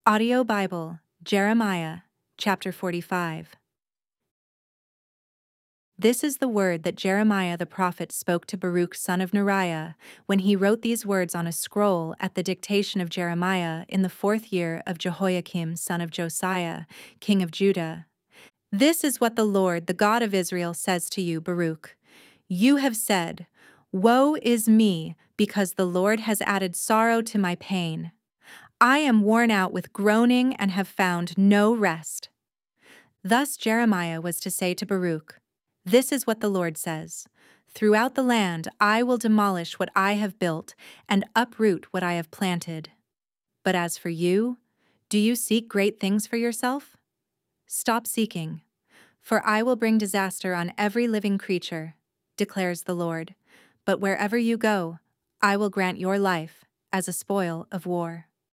Audio Bible, Jeremiah, chapter 45. This is the word that Jeremiah the prophet spoke to Baruch son of Neriah when he wrote these words on a scroll at the dictation of Jeremiah in the 4th year of Jehoiakim son of Josiah, king of Judah. This is what the Lord, the God of Israel, says to you, Baruch. You have said, "Woe is me, because the Lord has added sorrow to my pain. I am worn out with groaning and have found no rest." Thus Jeremiah was to say to Baruch, "This is what the Lord says. Throughout the land I will demolish what I have built and uproot what I have planted. But as for you, do you seek great things for yourself? Stop seeking, for I will bring disaster on every living creature, declares the Lord. But wherever you go, I will grant your life as a spoil of war."